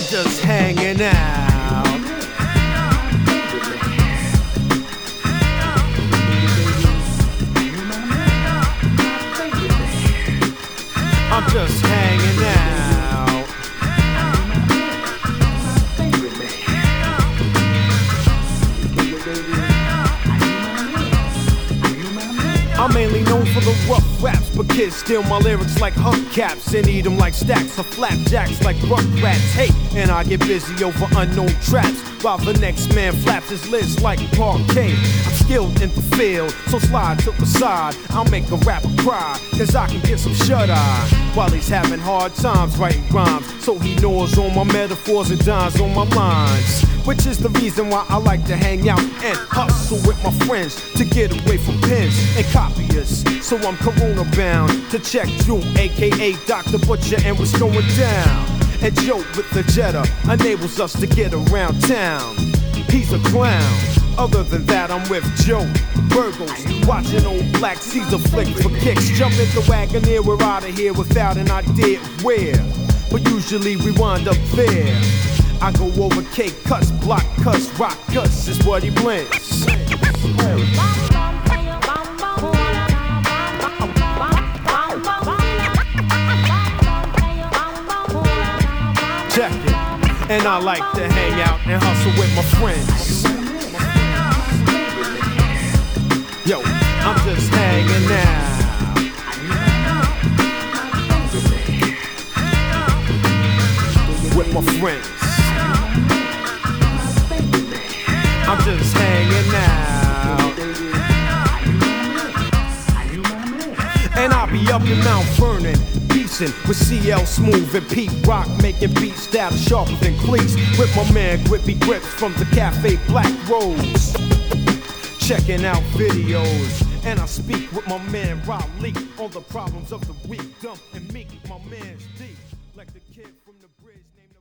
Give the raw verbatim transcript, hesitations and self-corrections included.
I'm just hanging out. I'm just hanging out. I'm mainly known for the rough raps, but kids steal my lyrics like hubcaps and eat them like stacks of flapjacks like rugrats. Hey, and I get busy over unknown traps while the next man flaps his lids like parquet. I'm skilled in the field, so slide to the side. I'll make a rapper cry, cause I can get some shut-eye while he's having hard times writing rhymes. So he gnaws on my metaphors and dines on my lines, which is the reason why I like to hang out and hustle with my friends to get away from pens and copyists. So I'm corona bound to check Drew, aka Doctor Butcher, and what's going down. And Joe with the Jetta enables us to get around town. He's a clown. Other than that, I'm with Joe Burgos, watching old Black Caesar flick for kicks. Jump in the Wagoneer, we're out of here without an idea where, but usually we wind up there. I go over cake cuts, block cuts, rock cuts is what he blends. Check it, and I like to hang out and hustle with my friends. Yo, I'm just hanging out with my friends. I'm just hanging out. And I'll be up in Mount Vernon, beastin' with C L Smooth and Pete Rock, making beats that are sharper than cleats. With my man Grippy Grips from the Cafe Black Rose, checking out videos. And I speak with my man Rob Lee on the problems of the weak, dumb and meek. My man's deep, like the kid from the bridge named